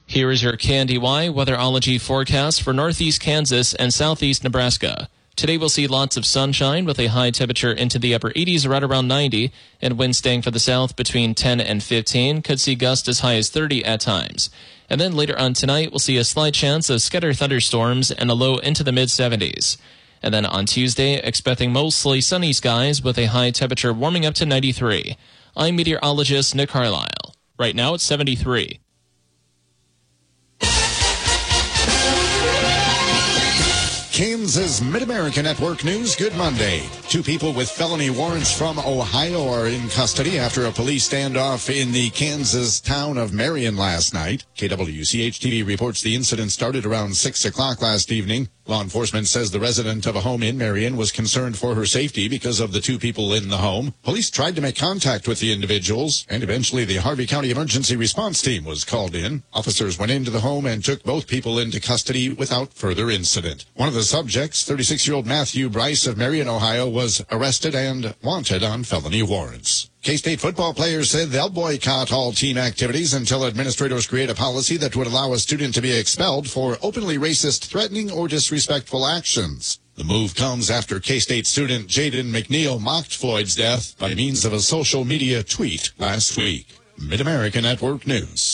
Here is your KNDY weatherology forecast for northeast Kansas and southeast Nebraska. Today we'll see lots of sunshine with a high temperature into the upper 80s, right around 90, and winds staying for the south between 10 and 15. Could see gusts as high as 30 at times. And then later on tonight, we'll see a slight chance of scattered thunderstorms and a low into the mid-70s. And then on Tuesday, expecting mostly sunny skies with a high temperature warming up to 93. I'm meteorologist Nick Carlisle. Right now it's 73. Kansas Mid-America Network News, good Monday. 2 people with felony warrants from Ohio are in custody after a police standoff in the Kansas town of Marion last night. KWCH-TV reports the incident started around 6 o'clock last evening. Law enforcement says the resident of a home in Marion was concerned for her safety because of the 2 people in the home. Police tried to make contact with the individuals, and eventually the Harvey County Emergency Response Team was called in. Officers went into the home and took both people into custody without further incident. One of the subjects, 36-year-old Matthew Bryce of Marion, Ohio, was arrested and wanted on felony warrants. K-State football players said they'll boycott all team activities until administrators create a policy that would allow a student to be expelled for openly racist, threatening, or disrespectful actions. The move comes after K-State student Jaden McNeil mocked Floyd's death by means of a social media tweet last week. Mid-America Network News.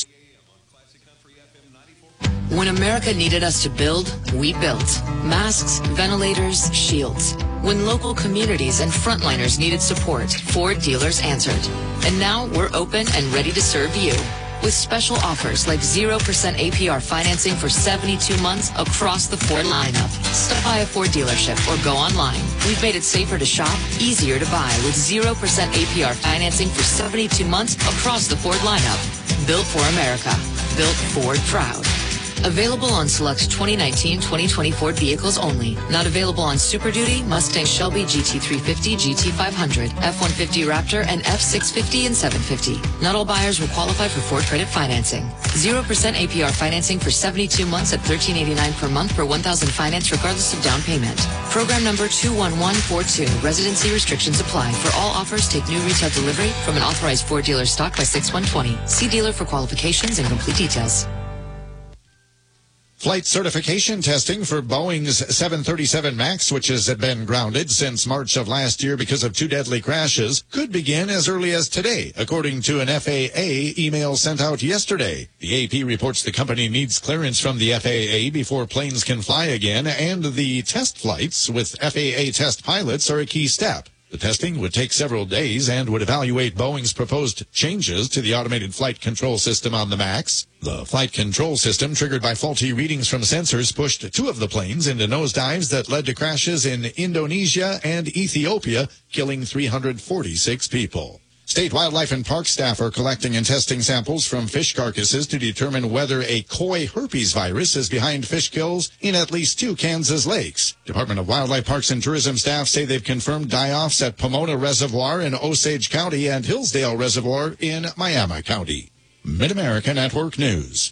When America needed us to build, we built. Masks, ventilators, shields. When local communities and frontliners needed support, Ford dealers answered. And now we're open and ready to serve you. With special offers like 0% APR financing for 72 months across the Ford lineup. Stop by a Ford dealership or go online. We've made it safer to shop, easier to buy with 0% APR financing for 72 months across the Ford lineup. Built for America. Built Ford proud. Available on select 2019-2020 Ford vehicles only. Not available on Super Duty, Mustang Shelby, GT350, GT500, F-150 Raptor, and F-650 and 750. Not all buyers will qualify for Ford credit financing. 0% APR financing for 72 months at $13.89 per month per $1,000 finance regardless of down payment. Program number 21142. Residency restrictions apply. For all offers, take new retail delivery from an authorized Ford dealer stock by 6/1/20. See dealer for qualifications and complete details. Flight certification testing for Boeing's 737 MAX, which has been grounded since March of last year because of 2 deadly crashes, could begin as early as today, according to an FAA email sent out yesterday. The AP reports the company needs clearance from the FAA before planes can fly again, and the test flights with FAA test pilots are a key step. The testing would take several days and would evaluate Boeing's proposed changes to the automated flight control system on the MAX. The flight control system, triggered by faulty readings from sensors, pushed 2 of the planes into nosedives that led to crashes in Indonesia and Ethiopia, killing 346 people. State wildlife and park staff are collecting and testing samples from fish carcasses to determine whether a koi herpes virus is behind fish kills in at least 2 Kansas lakes. Department of Wildlife, Parks, and Tourism staff say they've confirmed die-offs at Pomona Reservoir in Osage County and Hillsdale Reservoir in Miami County. Mid-America Network News.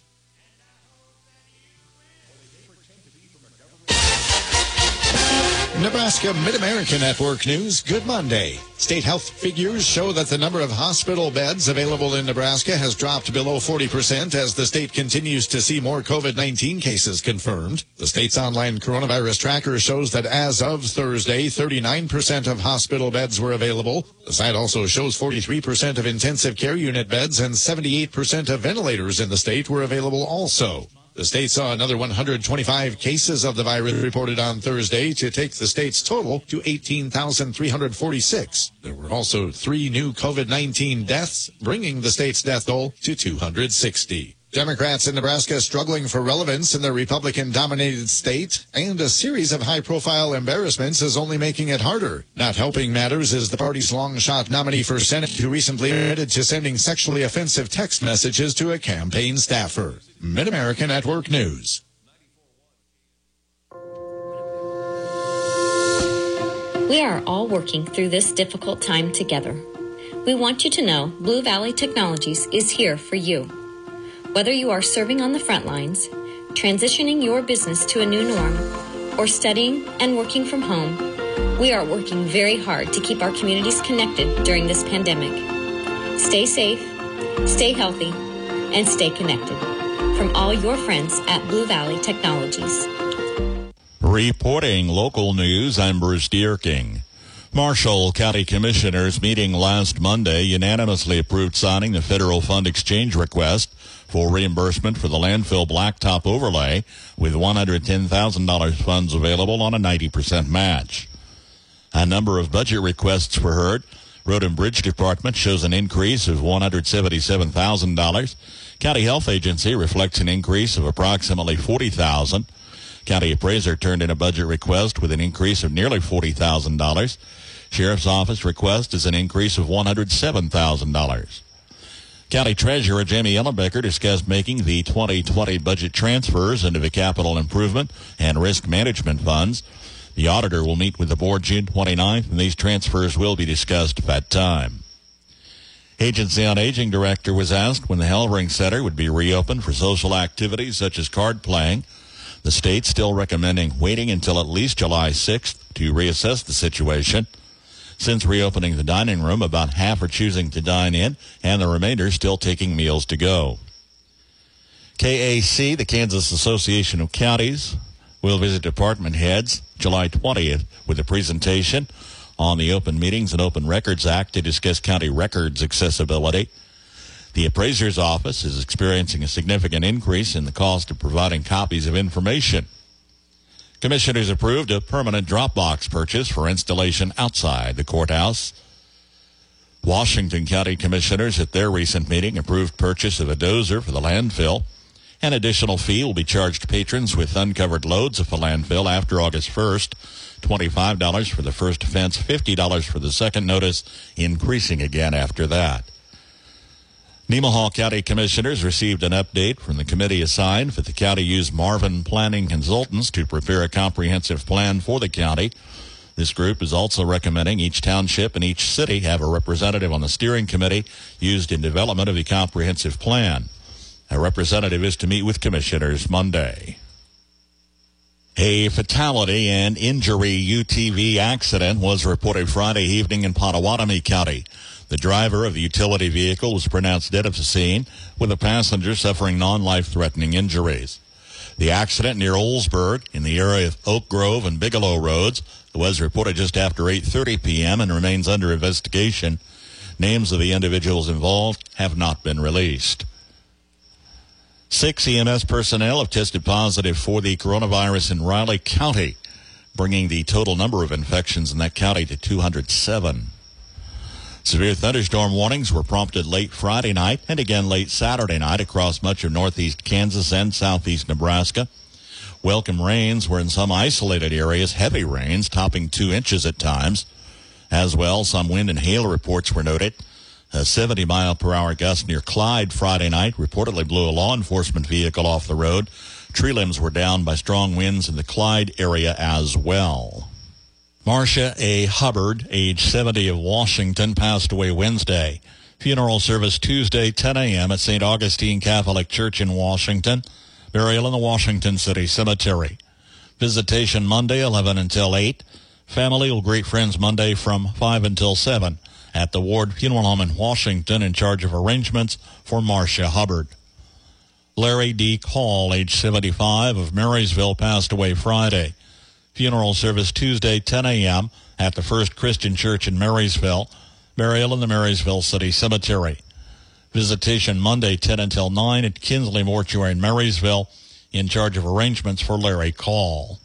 Nebraska Mid-America Network News, good Monday. State health figures show that the number of hospital beds available in Nebraska has dropped below 40% as the state continues to see more COVID-19 cases confirmed. The state's online coronavirus tracker shows that as of Thursday, 39% of hospital beds were available. The site also shows 43% of intensive care unit beds and 78% of ventilators in the state were available also. The state saw another 125 cases of the virus reported on Thursday to take the state's total to 18,346. There were also 3 new COVID-19 deaths, bringing the state's death toll to 260. Democrats in Nebraska struggling for relevance in the Republican-dominated state, and a series of high-profile embarrassments is only making it harder. Not helping matters is the party's long-shot nominee for Senate who recently admitted to sending sexually offensive text messages to a campaign staffer. Mid-America Network News. We are all working through this difficult time together. We want you to know Blue Valley Technologies is here for you. Whether you are serving on the front lines, transitioning your business to a new norm, or studying and working from home, we are working very hard to keep our communities connected during this pandemic. Stay safe, stay healthy, and stay connected. from all your friends at Blue Valley Technologies. Reporting local news, I'm Bruce Dierking. Marshall County Commissioners meeting last Monday unanimously approved signing the federal fund exchange request for reimbursement for the landfill blacktop overlay with $110,000 funds available on a 90% match. A number of budget requests were heard. Road and Bridge Department shows an increase of $177,000. County Health Agency reflects an increase of approximately $40,000. County Appraiser turned in a budget request with an increase of nearly $40,000. Sheriff's Office request is an increase of $107,000. County Treasurer Jamie Ellenbecker discussed making the 2020 budget transfers into the capital improvement and risk management funds. The auditor will meet with the board June 29th, and these transfers will be discussed at that time. Agency on Aging Director was asked when the Hellring Center would be reopened for social activities such as card playing. The state still recommending waiting until at least July 6th to reassess the situation. Since reopening the dining room, about half are choosing to dine in, and the remainder still taking meals to go. KAC, the Kansas Association of Counties, will visit department heads July 20th with a presentation on the Open Meetings and Open Records Act to discuss county records accessibility. The Appraiser's Office is experiencing a significant increase in the cost of providing copies of information. Commissioners approved a permanent drop box purchase for installation outside the courthouse. Washington County Commissioners at their recent meeting approved purchase of a dozer for the landfill. An additional fee will be charged to patrons with uncovered loads at the landfill after August 1st. $25 for the first offense, $50 for the second notice, increasing again after that. Nemaha County Commissioners received an update from the committee assigned for the county used Marvin Planning Consultants to prepare a comprehensive plan for the county. This group is also recommending each township and each city have a representative on the steering committee used in development of the comprehensive plan. A representative is to meet with commissioners Monday. A fatality and injury UTV accident was reported Friday evening in Pottawatomie County. The driver of the utility vehicle was pronounced dead at the scene, with a passenger suffering non-life-threatening injuries. The accident near Oldsburg, in the area of Oak Grove and Bigelow Roads, was reported just after 8:30 p.m. and remains under investigation. Names of the individuals involved have not been released. 6 EMS personnel have tested positive for the coronavirus in Riley County, bringing the total number of infections in that county to 207. Severe thunderstorm warnings were prompted late Friday night and again late Saturday night across much of northeast Kansas and southeast Nebraska. Welcome rains were in some isolated areas, heavy rains topping 2 inches at times. As well, some wind and hail reports were noted. A 70-mile-per-hour gust near Clyde Friday night reportedly blew a law enforcement vehicle off the road. Tree limbs were down by strong winds in the Clyde area as well. Marcia A. Hubbard, age 70 of Washington, passed away Wednesday. Funeral service Tuesday, 10 a.m. at St. Augustine Catholic Church in Washington. Burial in the Washington City Cemetery. Visitation Monday, 11 until 8. Family will greet friends Monday from 5 until 7 at the Ward Funeral Home in Washington, in charge of arrangements for Marcia Hubbard. Larry D. Call, age 75 of Marysville, passed away Friday. Funeral service Tuesday, 10 a.m. at the First Christian Church in Marysville. Burial in the Marysville City Cemetery. Visitation Monday, 10 until 9 at Kinsley Mortuary in Marysville, in charge of arrangements for Larry Call.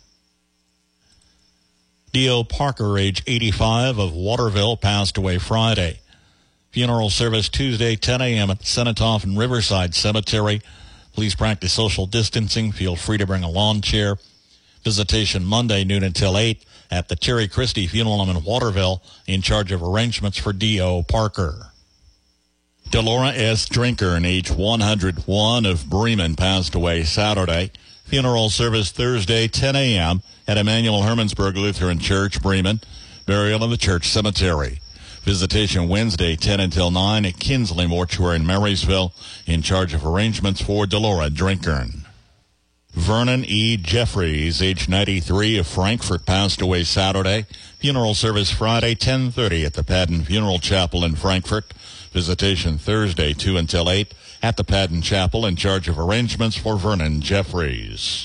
D.O. Parker, age 85 of Waterville, passed away Friday. Funeral service Tuesday, 10 a.m. at Senatoff and Riverside Cemetery. Please practice social distancing. Feel free to bring a lawn chair. Visitation Monday, noon until 8 at the Terry Christie Funeral Home in Waterville, in charge of arrangements for D.O. Parker. Delora S. Drinker, age 101 of Bremen, passed away Saturday. Funeral service Thursday, 10 a.m. at Emmanuel Hermannsburg Lutheran Church, Bremen. Burial in the church cemetery. Visitation Wednesday, 10 until 9 at Kinsley Mortuary in Marysville, in charge of arrangements for Delora Drinker. Vernon E. Jeffries, age 93 of Frankfort, passed away Saturday. Funeral service Friday, 10:30 at the Padden Funeral Chapel in Frankfort. Visitation Thursday, 2 until 8 at the Padden Chapel in charge of arrangements for Vernon Jeffries.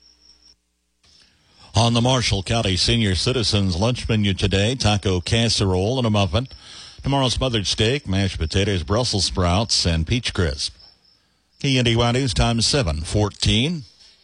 On the Marshall County Senior Citizens lunch menu today, taco casserole and a muffin. Tomorrow, smothered steak, mashed potatoes, Brussels sprouts, and peach crisp. KNDY News Time 7:14.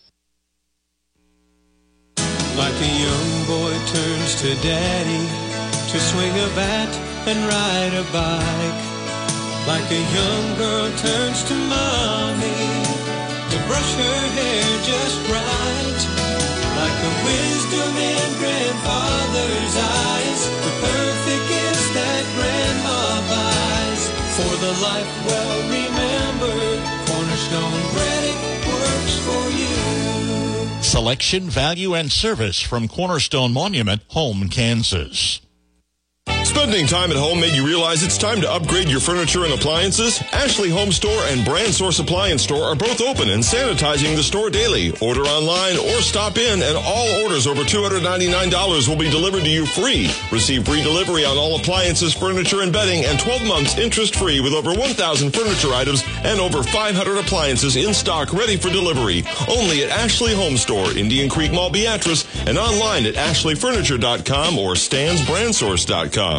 Like a young boy turns to daddy to swing a bat and ride a bike. Like a young girl turns to mommy to brush her hair just right. Like the wisdom in grandfather's eyes, the perfect gifts that grandma buys. For the life well remembered, Cornerstone Credit works for you. Selection, value, and service from Cornerstone Monument, Home, Kansas. Spending time at home made you realize it's time to upgrade your furniture and appliances? Ashley Home Store and Brand Source Appliance Store are both open and sanitizing the store daily. Order online or stop in, and all orders over $299 will be delivered to you free. Receive free delivery on all appliances, furniture, and bedding, and 12 months interest-free with over 1,000 furniture items and over 500 appliances in stock ready for delivery. Only at Ashley Home Store, Indian Creek Mall, Beatrice, and online at ashleyfurniture.com or stansbrandsource.com.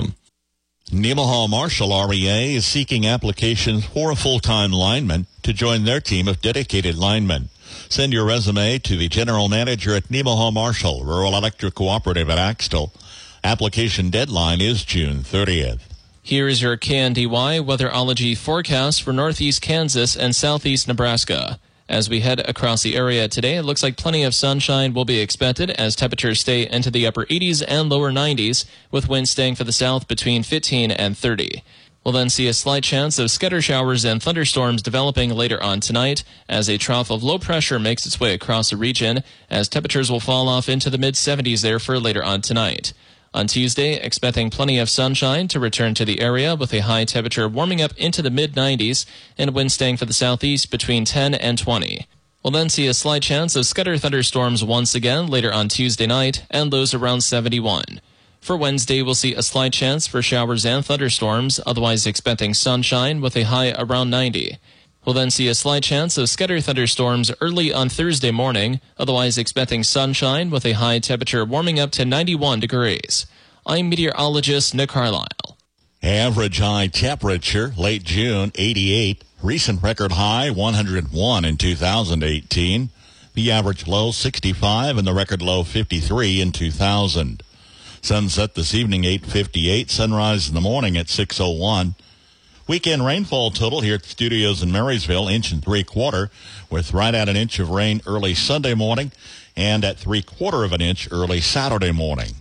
Nemaha Marshall REA is seeking applications for a full-time lineman to join their team of dedicated linemen. Send your resume to the general manager at Nemaha Marshall, Rural Electric Cooperative at Axtell. Application deadline is June 30th. Here is your KNDY weatherology forecast for northeast Kansas and southeast Nebraska. As we head across the area today, it looks like plenty of sunshine will be expected as temperatures stay into the upper 80s and lower 90s, with winds staying for the south between 15 and 30. We'll then see a slight chance of scatter showers and thunderstorms developing later on tonight as a trough of low pressure makes its way across the region, as temperatures will fall off into the mid-70s there for later on tonight. On Tuesday, expecting plenty of sunshine to return to the area with a high temperature warming up into the mid-90s and winds staying for the southeast between 10 and 20. We'll then see a slight chance of scatter thunderstorms once again later on Tuesday night and lows around 71. For Wednesday, we'll see a slight chance for showers and thunderstorms, otherwise expecting sunshine with a high around 90. We'll then see a slight chance of scatter thunderstorms early on Thursday morning, otherwise expecting sunshine with a high temperature warming up to 91 degrees. I'm meteorologist Nick Carlisle. Average high temperature, late June, 88. Recent record high, 101 in 2018. The average low, 65, and the record low, 53 in 2000. Sunset this evening, 8:58. Sunrise in the morning at 6:01. Weekend rainfall total here at the studios in Marysville, 1.75 inches, with right at an inch of rain early Sunday morning and at 3/4 inch early Saturday morning.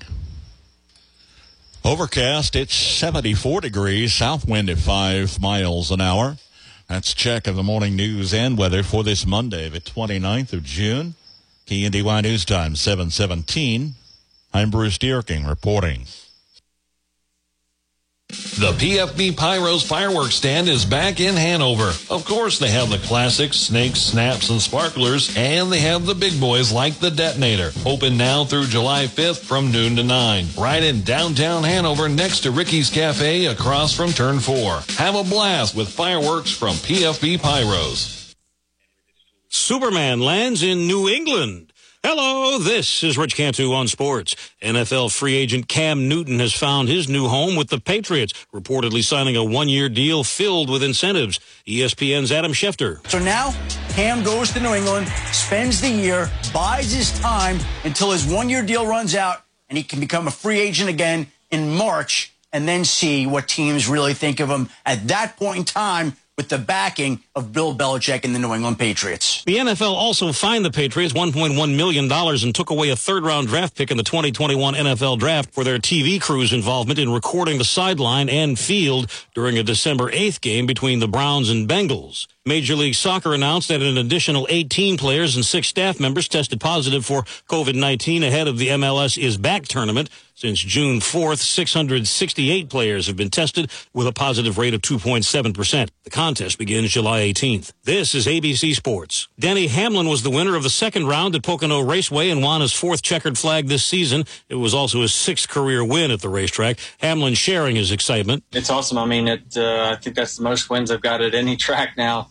Overcast, it's 74 degrees, south wind at 5 miles an hour. That's a check of the morning news and weather for this Monday, the 29th of June. KNDY News Time, 7:17. I'm Bruce Dierking reporting. The PFB Pyros fireworks stand is back in Hanover. Of course, they have the classics, snakes, snaps, and sparklers, and they have the big boys like the Detonator. Open now through July 5th from noon to 9. Right in downtown Hanover next to Ricky's Cafe across from Turn 4. Have a blast with fireworks from PFB Pyros. Superman lands in New England. Hello, this is Rich Cantu on sports. NFL free agent Cam Newton has found his new home with the Patriots, reportedly signing a one-year deal filled with incentives. ESPN's Adam Schefter. So now, Cam goes to New England, spends the year, bides his time until his one-year deal runs out, and he can become a free agent again in March, and then see what teams really think of him at that point in time, with the backing of Bill Belichick and the New England Patriots. The NFL also fined the Patriots $1.1 million and took away a third-round draft pick in the 2021 NFL Draft for their TV crew's involvement in recording the sideline and field during a December 8th game between the Browns and Bengals. Major League Soccer announced that an additional 18 players and 6 staff members tested positive for COVID-19 ahead of the MLS Is Back tournament. Since June 4th, 668 players have been tested with a positive rate of 2.7%. The contest begins July 18th. This is ABC Sports. Denny Hamlin was the winner of the second round at Pocono Raceway and won his 4th checkered flag this season. It was also his 6th career win at the racetrack. Hamlin sharing his excitement. It's awesome. I mean, I think that's the most wins I've got at any track now.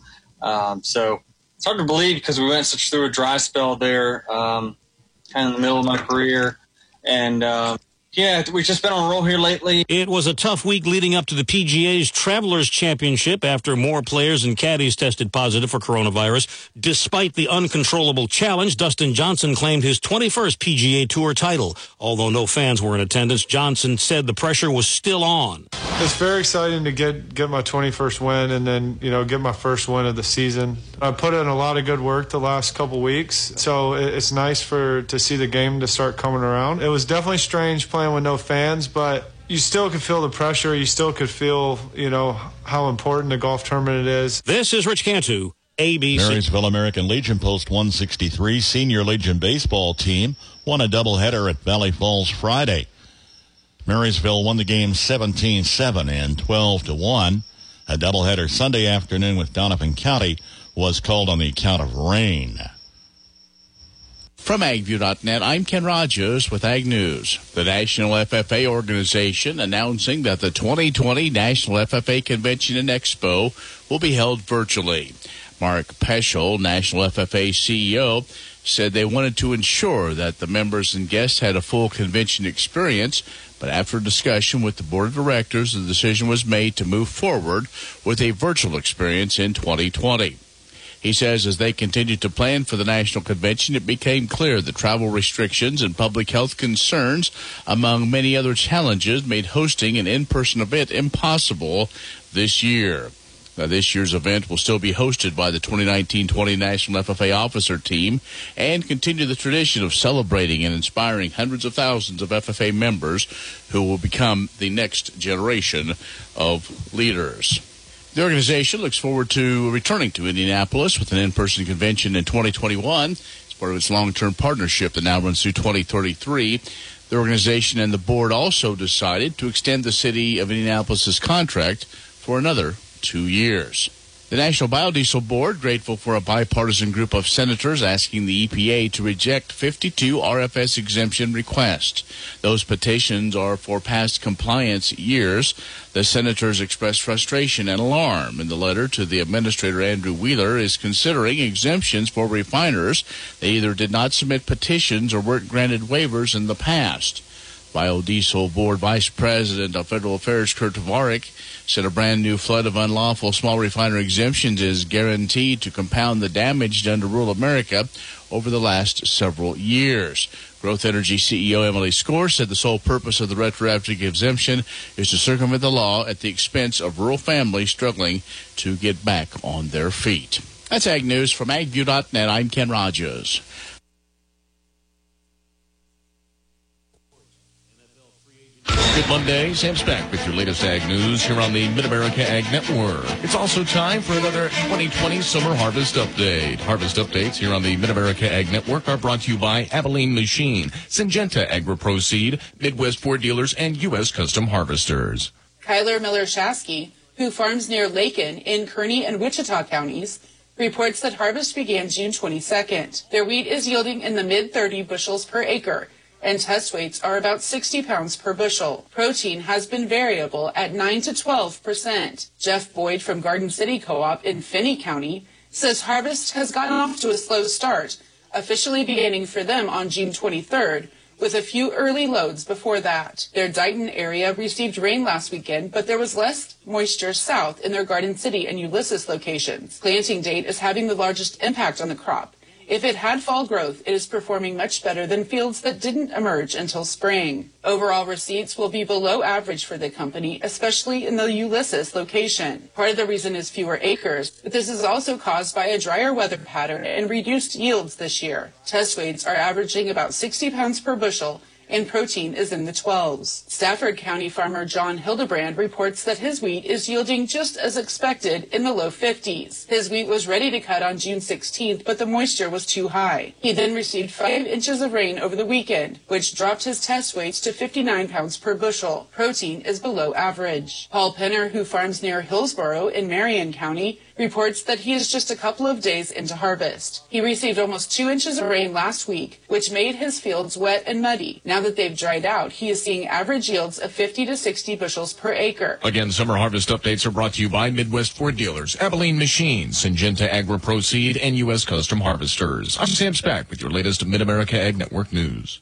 So it's hard to believe because we went through a dry spell there, kind of in the middle of my career. And, we've just been on a roll here lately. It was a tough week leading up to the PGA's Travelers Championship after more players and caddies tested positive for coronavirus. Despite the uncontrollable challenge, Dustin Johnson claimed his 21st PGA Tour title. Although no fans were in attendance, Johnson said the pressure was still on. It's very exciting to get my 21st win and then, get my first win of the season. I put in a lot of good work the last couple weeks, so it's nice to see the game to start coming around. It was definitely strange playing with no fans, but you still could feel the pressure. You still could feel, how important the golf tournament is. This is Rich Cantu, ABC. Marysville American Legion Post 163 Senior Legion baseball team won a doubleheader at Valley Falls Friday. Marysville won the game 17-7 and 12-1. A doubleheader Sunday afternoon with Donovan County was called on the account of rain. From AgView.net, I'm Ken Rogers with Ag News. The National FFA organization announcing that the 2020 National FFA Convention and Expo will be held virtually. Mark Peschel, National FFA CEO, said they wanted to ensure that the members and guests had a full convention experience, but after discussion with the board of directors, the decision was made to move forward with a virtual experience in 2020. He says as they continued to plan for the national convention, it became clear that travel restrictions and public health concerns, among many other challenges, made hosting an in-person event impossible this year. Now, this year's event will still be hosted by the 2019-20 National FFA Officer Team and continue the tradition of celebrating and inspiring hundreds of thousands of FFA members who will become the next generation of leaders. The organization looks forward to returning to Indianapolis with an in-person convention in 2021 as part of its long-term partnership that now runs through 2033. The organization and the board also decided to extend the city of Indianapolis's contract for another 2 years. The National Biodiesel Board, grateful for a bipartisan group of senators asking the EPA to reject 52 RFS exemption requests. Those petitions are for past compliance years. The senators expressed frustration and alarm. In the letter to the Administrator, Andrew Wheeler is considering exemptions for refiners. They either did not submit petitions or weren't granted waivers in the past. Biodiesel Board Vice President of Federal Affairs Kurt Tavarik said a brand new flood of unlawful small refiner exemptions is guaranteed to compound the damage done to rural America over the last several years. Growth Energy CEO Emily Score said the sole purpose of the retroactive exemption is to circumvent the law at the expense of rural families struggling to get back on their feet. That's Ag News from AgView.net. I'm Ken Rogers. Good Monday. Sam Speck with your latest Ag News here on the Mid-America Ag Network. It's also time for another 2020 Summer Harvest Update. Harvest updates here on the Mid-America Ag Network are brought to you by Abilene Machine, Syngenta AgriProseed, Midwest Ford Dealers, and U.S. Custom Harvesters. Kyler Miller-Shasky, who farms near Lakin in Kearney and Wichita counties, reports that harvest began June 22nd. Their wheat is yielding in the mid-30 bushels per acre, and test weights are about 60 pounds per bushel. Protein has been variable at 9 to 12%. Jeff Boyd from Garden City Co-op in Finney County says harvest has gotten off to a slow start, officially beginning for them on June 23rd, with a few early loads before that. Their Dighton area received rain last weekend, but there was less moisture south in their Garden City and Ulysses locations. Planting date is having the largest impact on the crop. If it had fall growth, it is performing much better than fields that didn't emerge until spring. Overall receipts will be below average for the company, especially in the Ulysses location. Part of the reason is fewer acres, but this is also caused by a drier weather pattern and reduced yields this year. Test weights are averaging about 60 pounds per bushel, and protein is in the 12s. Stafford County farmer John Hildebrand reports that his wheat is yielding just as expected in the low 50s. His wheat was ready to cut on June 16th, but the moisture was too high. He then received 5 inches of rain over the weekend, which dropped his test weights to 59 pounds per bushel. Protein is below average. Paul Penner, who farms near Hillsboro in Marion County, reports that he is just a couple of days into harvest. He received almost 2 inches of rain last week, which made his fields wet and muddy. Now that they've dried out, he is seeing average yields of 50 to 60 bushels per acre. Again, summer harvest updates are brought to you by Midwest Ford Dealers, Abilene Machines, Syngenta Agri-Proceed, and U.S. Custom Harvesters. I'm Sam Spack with your latest Mid-America Ag Network news.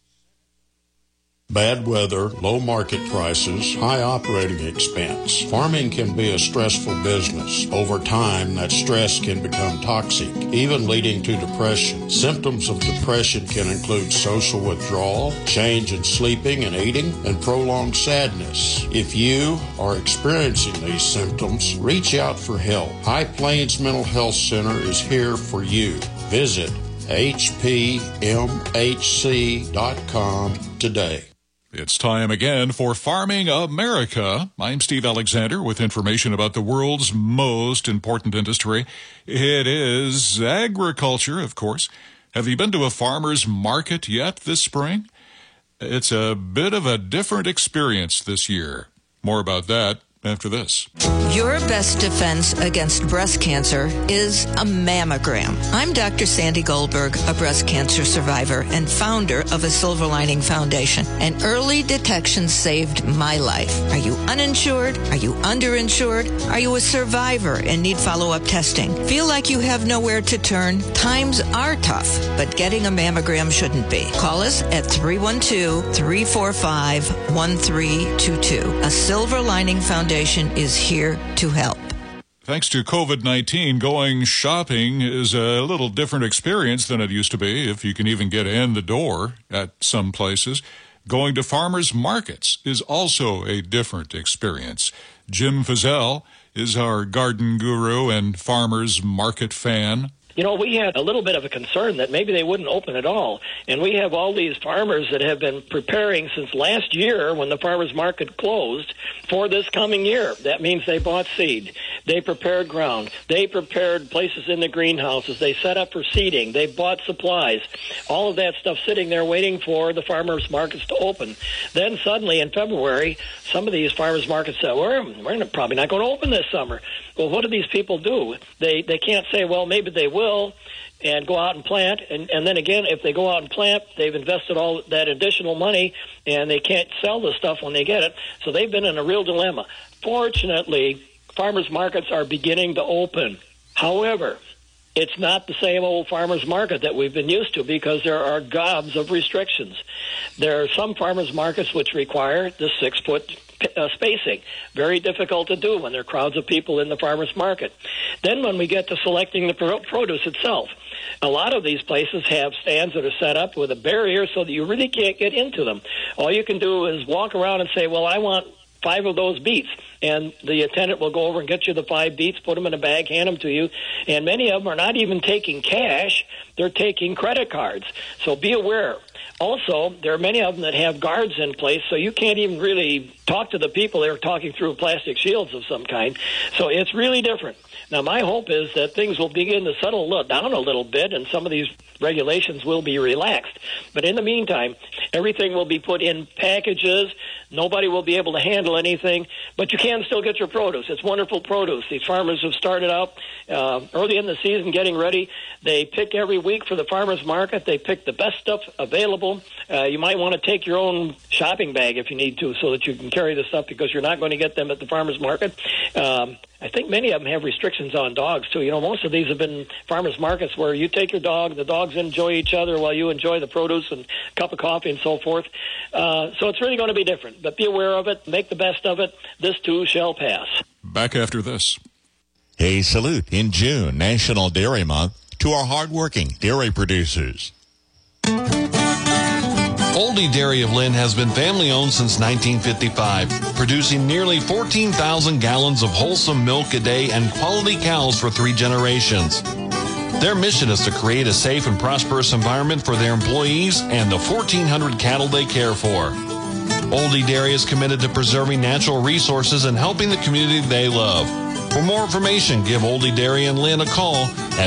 Bad weather, low market prices, high operating expense. Farming can be a stressful business. Over time, that stress can become toxic, even leading to depression. Symptoms of depression can include social withdrawal, change in sleeping and eating, and prolonged sadness. If you are experiencing these symptoms, reach out for help. High Plains Mental Health Center is here for you. Visit hpmhc.com today. It's time again for Farming America. I'm Steve Alexander with information about the world's most important industry. It is agriculture, of course. Have you been to a farmer's market yet this spring? It's a bit of a different experience this year. More about that after this. Your best defense against breast cancer is a mammogram. I'm Dr. Sandy Goldberg, a breast cancer survivor and founder of a Silver Lining Foundation. And early detection saved my life. Are you uninsured? Are you underinsured? Are you a survivor and need follow-up testing? Feel like you have nowhere to turn? Times are tough, but getting a mammogram shouldn't be. Call us at 312-345-1322. A Silver Lining Foundation is here to help. Thanks to COVID-19, going shopping is a little different experience than it used to be, if you can even get in the door at some places. Going to farmers markets is also a different experience. Jim Fizzell is our garden guru and farmers market fan. You know, we had a little bit of a concern that maybe they wouldn't open at all. And we have all these farmers that have been preparing since last year when the farmers market closed for this coming year. That means they bought seed. They prepared ground. They prepared places in the greenhouses. They set up for seeding. They bought supplies. All of that stuff sitting there waiting for the farmers markets to open. Then suddenly in February, some of these farmers markets said, we're probably not going to open this summer. Well, what do these people do? They can't say, well, maybe they will, and go out and plant. And then again, if they go out and plant, they've invested all that additional money, and they can't sell the stuff when they get it. So they've been in a real dilemma. Fortunately, farmers markets are beginning to open. However, it's not the same old farmers market that we've been used to because there are gobs of restrictions. There are some farmers markets which require the 6-foot spacing. Very difficult to do when there are crowds of people in the farmer's market. Then when we get to selecting the produce itself, a lot of these places have stands that are set up with a barrier so that you really can't get into them. All you can do is walk around and say, well, I want 5 of those beets. And the attendant will go over and get you the 5 beets, put them in a bag, hand them to you. And many of them are not even taking cash. They're taking credit cards. So be aware. Also, there are many of them that have guards in place, so you can't even really talk to the people. They're talking through plastic shields of some kind. So it's really different. Now, my hope is that things will begin to settle down a little bit, and some of these regulations will be relaxed. But in the meantime, everything will be put in packages. Nobody will be able to handle anything, but you can still get your produce. It's wonderful produce. These farmers have started out early in the season getting ready. They pick every week for the farmers market. They pick the best stuff available. You might want to take your own shopping bag if you need to so that you can carry the stuff because you're not going to get them at the farmers market. I think many of them have restrictions on dogs, too. You know, most of these have been farmers markets where you take your dog, the dogs enjoy each other while you enjoy the produce and a cup of coffee and so forth. So it's really going to be different. But be aware of it. Make the best of it. This, too, shall pass. Back after this. A salute in June, National Dairy Month, to our hardworking dairy producers. Oldie Dairy of Lynn has been family-owned since 1955, producing nearly 14,000 gallons of wholesome milk a day and quality cows for 3 generations. Their mission is to create a safe and prosperous environment for their employees and the 1,400 cattle they care for. Oldie Dairy is committed to preserving natural resources and helping the community they love. For more information, give Oldie Dairy in Lynn a call at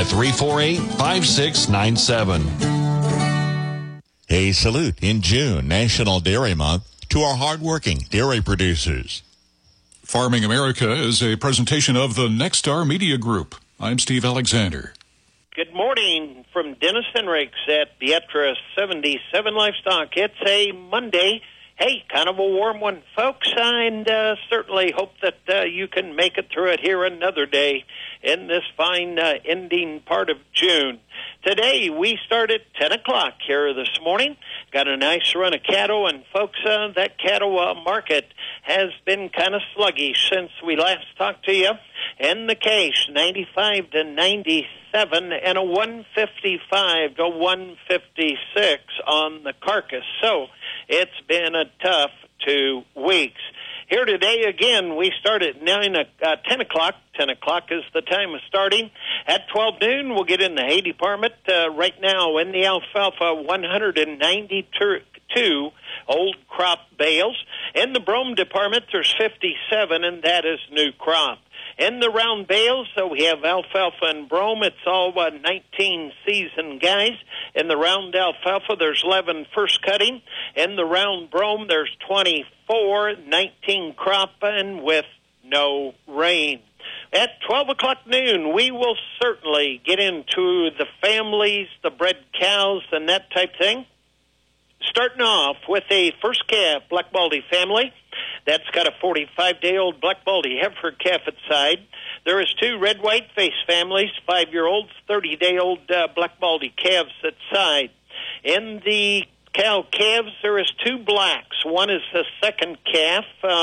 348-5697. A salute in June, National Dairy Month, to our hardworking dairy producers. Farming America is a presentation of the Nexstar Media Group. I'm Steve Alexander. Good morning from Dennis Henricks at Beatrice 77 Livestock. It's a Monday. Hey, kind of a warm one, folks, and certainly hope that you can make it through it here another day in this fine ending part of June. Today, we start at 10 o'clock here this morning. Got a nice run of cattle, and folks, that cattle market has been kind of sluggish since we last talked to you. And the cash, 95 to 97, and a 155 to 156 on the carcass. So it's been a tough 2 weeks. Here today, again, we start at 10 o'clock. 10 o'clock is the time of starting. At 12 noon, we'll get in the hay department. Right now, in the alfalfa, 192 old crop bales. In the brome department, there's 57, and that is new crop. In the round bales, so we have alfalfa and brome. It's all 19 seasoned guys. In the round alfalfa, there's 11 first cutting. In the round brome, there's 24, 19 crop, and with no rain. At 12 o'clock noon, we will certainly get into the families, the bred cows, and that type thing. Starting off with a first calf Black Baldy family. That's got a 45-day-old Black Baldy heifer calf at side. There is 2 red-white face families, 5-year-olds, 30-day-old Black Baldy calves at side. In the cow calves, there is 2 blacks. One is the second calf,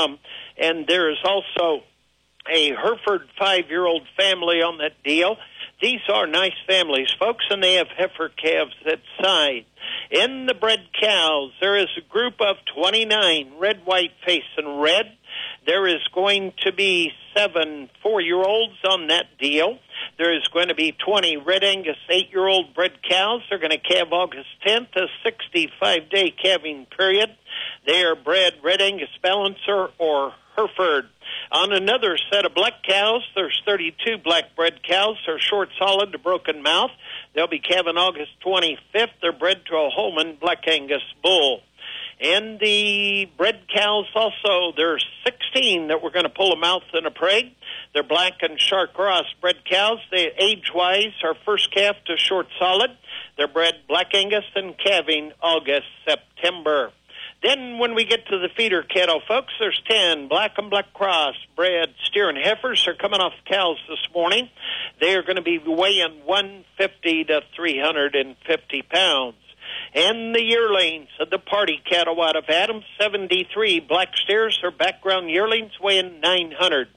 and there is also a Hereford 5-year-old family on that deal. These are nice families, folks, and they have heifer calves at side. In the bred cows, there is a group of 29 red, white, face, and red. There is going to be 7 4-year-olds on that deal. There is going to be 20 Red Angus 8-year-old bred cows. They're going to calve August 10th, a 65-day calving period. They are bred Red Angus Balancer or Hereford. On another set of black cows, there's 32 black bred cows. They're short, solid to broken mouth. They'll be calving August 25th. They're bred to a Holman Black Angus bull. And the bred cows also, there's 16 that we're going to pull a mouth and a preg. They're black and shark cross bred cows. They, age-wise, are first calf to short, solid. They're bred Black Angus and calving August, September. Then when we get to the feeder cattle, folks, there's 10 black and black cross bred steer and heifers. They're coming off cows this morning. They are going to be weighing 150 to 350 pounds. And the yearlings of the party cattle out of Adams, 73 black steers are background yearlings weighing 900.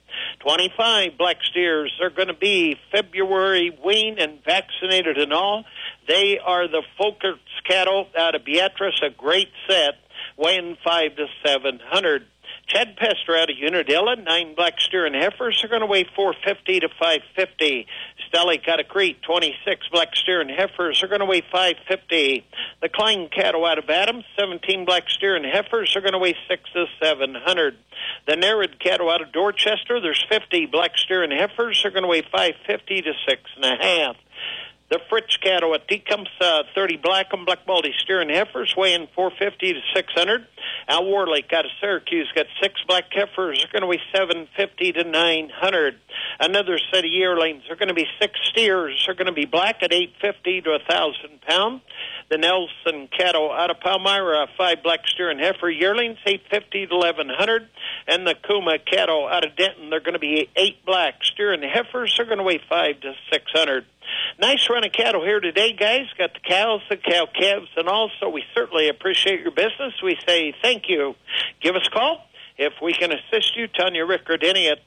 25 black steers are going to be February weaned and vaccinated and all. They are the Folkerts cattle out of Beatrice, a great set, weighing 500 to 700. Chad Pester out of Unadilla, 9 black steer and heifers are going to weigh 450 to 550. Stelly Catacrete, 26 black steer and heifers are going to weigh 550. The Klein cattle out of Adams, 17 black steer and heifers are going to weigh 600 to 700. The Nerid cattle out of Dorchester, there's 50 black steer and heifers are going to weigh 550 to 6.5. The Fritz cattle at Tecumseh, 30 black and black baldy steer and heifers weighing 450 to 600. Al Warlake out of Syracuse got 6 black heifers are going to weigh 750 to 900. Another set of yearlings are going to be 6 steers are going to be black at 850 to 1,000 pounds. The Nelson cattle out of Palmyra, 5 black steer and heifer yearlings, 850 to 1,100. And the Kuma cattle out of Denton, they're going to be 8 black steer and heifers are going to weigh 500 to 600. Nice run of cattle here today, guys. Got the cows, the cow calves, and all, so we certainly appreciate your business. We say thank you. Give us a call. If we can assist you, Tanya Rickard, any at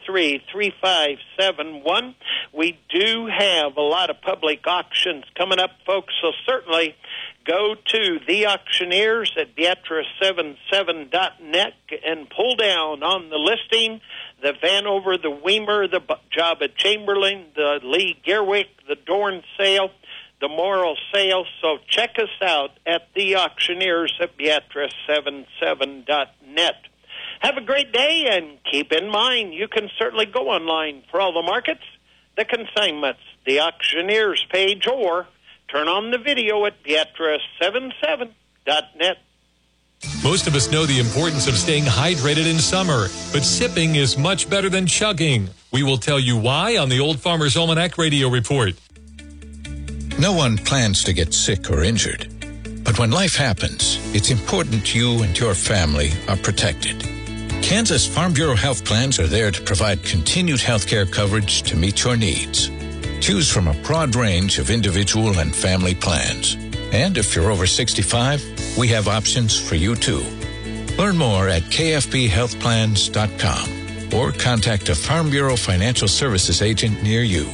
223-3571. We do have a lot of public auctions coming up, folks, so certainly go to the auctioneers at Beatrice77.net and pull down on the listing the Vanover, the Weimer, the job at Chamberlain, the Lee Gerwick, the Dorn sale, the Morrill sale. So check us out at the auctioneers at Beatrice77.net. Have a great day, and keep in mind, you can certainly go online for all the markets, the consignments, the auctioneers page, or turn on the video at Beatrice77.net. Most of us know the importance of staying hydrated in summer, but sipping is much better than chugging. We will tell you why on the Old Farmer's Almanac Radio Report. No one plans to get sick or injured. But when life happens, it's important you and your family are protected. Kansas Farm Bureau health plans are there to provide continued health care coverage to meet your needs. Choose from a broad range of individual and family plans. And if you're over 65, we have options for you too. Learn more at kfbhealthplans.com or contact a Farm Bureau Financial Services agent near you.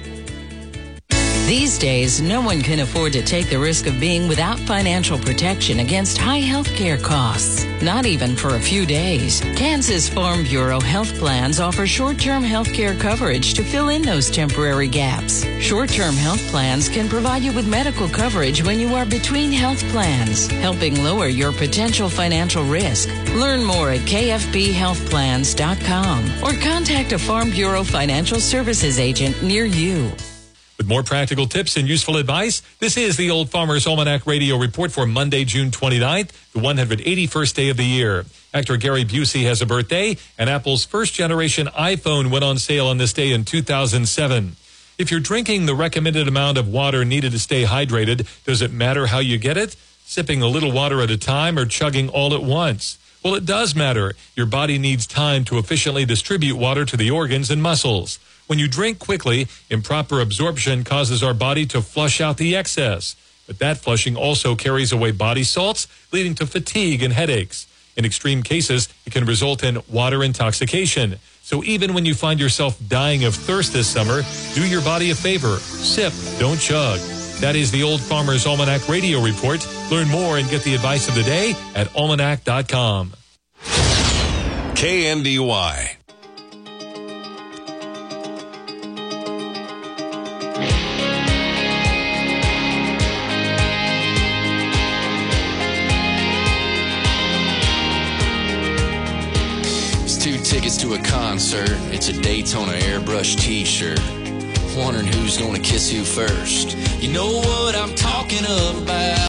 These days, no one can afford to take the risk of being without financial protection against high health care costs, not even for a few days. Kansas Farm Bureau health plans offer short-term health care coverage to fill in those temporary gaps. Short-term health plans can provide you with medical coverage when you are between health plans, helping lower your potential financial risk. Learn more at kfbhealthplans.com or contact a Farm Bureau Financial Services agent near you. With more practical tips and useful advice, this is the Old Farmer's Almanac Radio Report for Monday, June 29th, the 181st day of the year. Actor Gary Busey has a birthday, and Apple's first-generation iPhone went on sale on this day in 2007. If you're drinking the recommended amount of water needed to stay hydrated, does it matter how you get it? Sipping a little water at a time or chugging all at once? Well, it does matter. Your body needs time to efficiently distribute water to the organs and muscles. When you drink quickly, improper absorption causes our body to flush out the excess. But that flushing also carries away body salts, leading to fatigue and headaches. In extreme cases, it can result in water intoxication. So even when you find yourself dying of thirst this summer, do your body a favor. Sip, don't chug. That is the Old Farmer's Almanac Radio Report. Learn more and get the advice of the day at almanac.com. KNDY. Tickets to a concert, it's a Daytona airbrush t-shirt. Wondering who's gonna kiss who first. You know what I'm talking about.